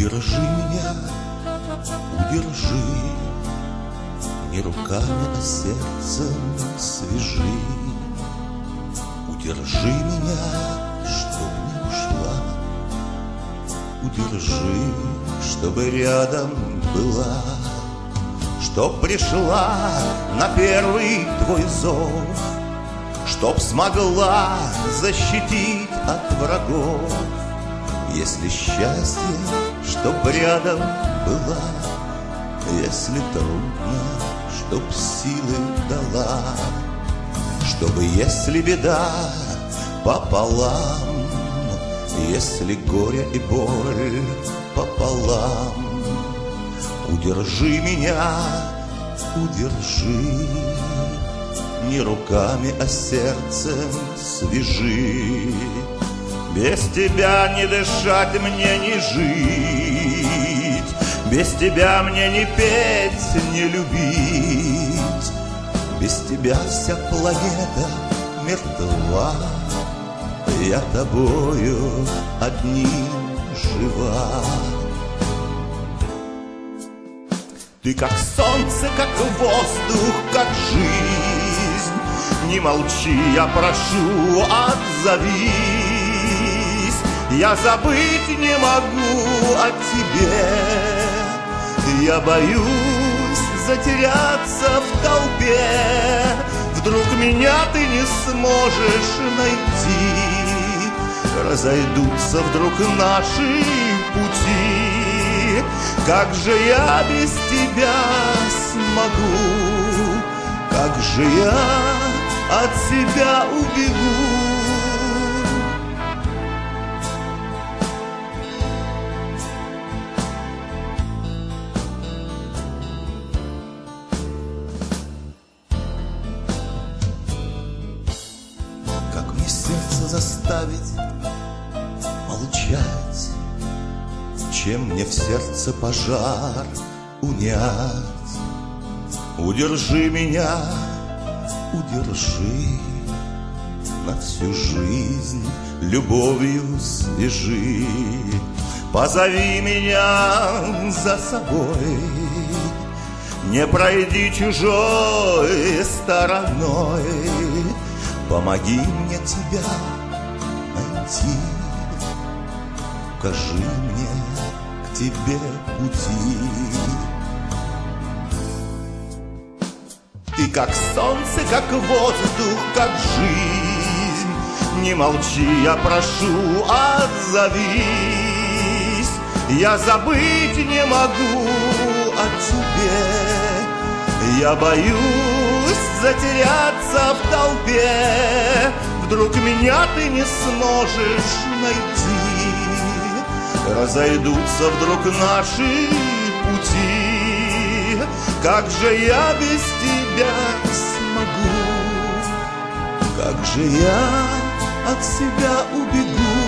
Удержи меня, удержи, не руками, а сердцем свяжи. Удержи меня, чтоб не ушла, удержи, чтобы рядом была, чтоб пришла на первый твой зов, чтоб смогла защитить от врагов. Если счастье, чтоб рядом была, если трудно, чтоб силы дала, чтобы, если беда, пополам, если горе и боль пополам. Удержи меня, удержи, не руками, а сердцем свяжи. Без тебя не дышать мне, не жить, без тебя мне не петь, не любить. Без тебя вся планета мертва, я тобою одним жива. Ты как солнце, как воздух, как жизнь. Не молчи, я прошу, отзовись. Я забыть не могу о тебе. Я боюсь затеряться в толпе. Вдруг меня ты не сможешь найти. Разойдутся вдруг наши пути. Как же я без тебя смогу? Как же я от себя убегу? Как мне сердце заставить молчать? Чем мне в сердце пожар унять? Удержи меня, удержи, на всю жизнь любовью свяжи. Позови меня за собой, не пройди чужой стороной. Помоги мне тебя найти, укажи мне к тебе пути. Ты как солнце, как воздух, как жизнь. Не молчи, я прошу, отзовись. Я забыть не могу о тебе. Я боюсь затеряться в толпе. Вдруг меня ты не сможешь найти. Разойдутся вдруг наши пути. Как же я без тебя смогу? Как же я от себя убегу?